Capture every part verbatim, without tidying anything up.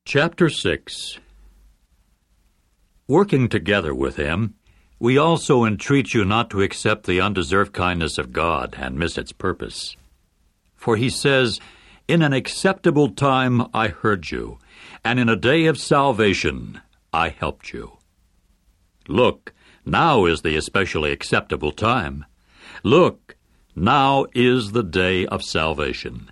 Chapter six. Working together with him, we also entreat you not to accept the undeserved kindness of God and miss its purpose. For he says, "In an acceptable time I heard you, and in a day of salvation I helped you." Look, now is the especially acceptable time. Look, now is the day of salvation.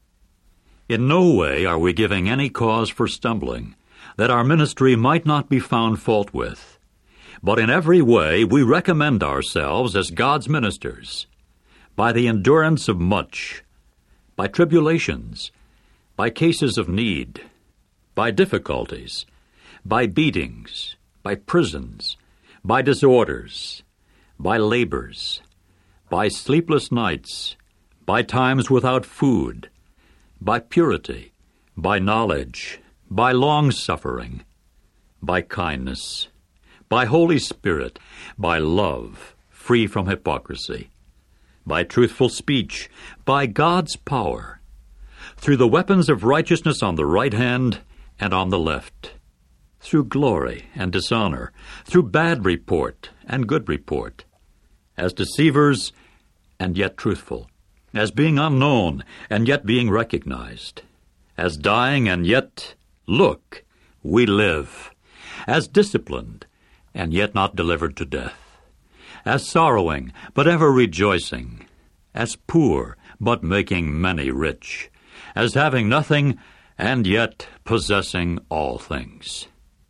In no way are we giving any cause for stumbling, that our ministry might not be found fault with. But in every way we recommend ourselves as God's ministers, by the endurance of much, by tribulations, by cases of need, by difficulties, by beatings, by prisons, by disorders, by labors, by sleepless nights, by times without food, by purity, by knowledge, by long-suffering, by kindness, by Holy Spirit, by love, free from hypocrisy, by truthful speech, by God's power, through the weapons of righteousness on the right hand and on the left, through glory and dishonor, through bad report and good report, as deceivers and yet truthful, as being unknown and yet being recognized, as dying and yet, look, we live, as disciplined and yet not delivered to death, as sorrowing but ever rejoicing, as poor but making many rich, as having nothing and yet possessing all things.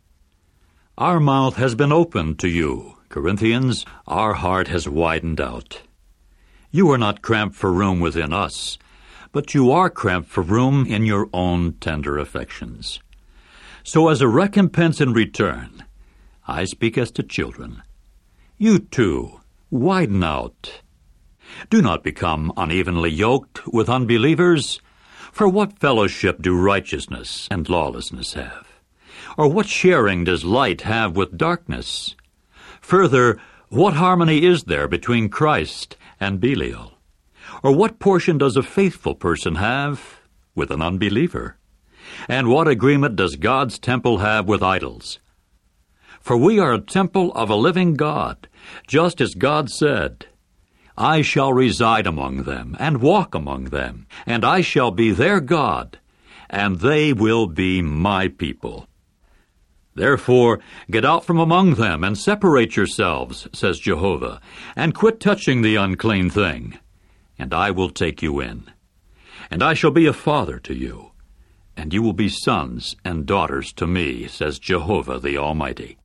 Our mouth has been opened to you, Corinthians, our heart has widened out. You are not cramped for room within us, but you are cramped for room in your own tender affections. So as a recompense in return, I speak as to children, you too widen out. Do not become unevenly yoked with unbelievers, for what fellowship do righteousness and lawlessness have? Or what sharing does light have with darkness? Further, what harmony is there between Christ and Belial? Or what portion does a faithful person have with an unbeliever? And what agreement does God's temple have with idols? For we are a temple of a living God, just as God said, "I shall reside among them, and walk among them, and I shall be their God, and they will be my people." Therefore, get out from among them and separate yourselves, says Jehovah, and quit touching the unclean thing, and I will take you in. And I shall be a father to you, and you will be sons and daughters to me, says Jehovah the Almighty.